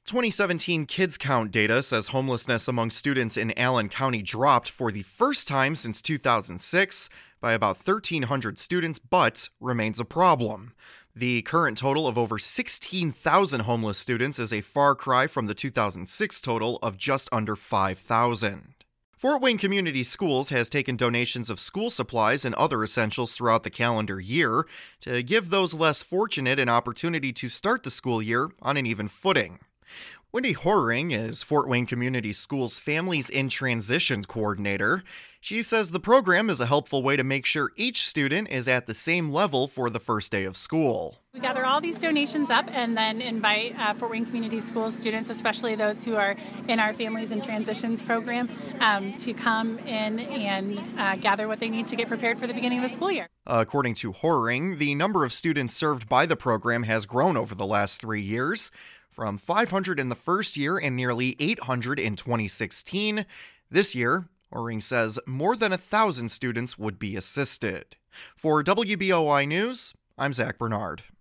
2017 Kids Count data says homelessness among students in Allen County dropped for the first time since 2006 by about 1,300 students, but remains a problem. The current total of over 16,000 homeless students is a far cry from the 2006 total of just under 5,000. Fort Wayne Community Schools has taken donations of school supplies and other essentials throughout the calendar year to give those less fortunate an opportunity to start the school year on an even footing. Wendy Horing is Fort Wayne Community Schools Families in Transition Coordinator. She says the program is a helpful way to make sure each student is at the same level for the first day of school. We gather all these donations up and then invite Fort Wayne Community Schools students, especially those who are in our Families in Transitions program, to come in and gather what they need to get prepared for the beginning of the school year. According to Horing, the number of students served by the program has grown over the last 3 years, from 500 in the first year and nearly 800 in 2016. This year, Horing says more than 1,000 students would be assisted. For WBOI News, I'm Zach Bernard.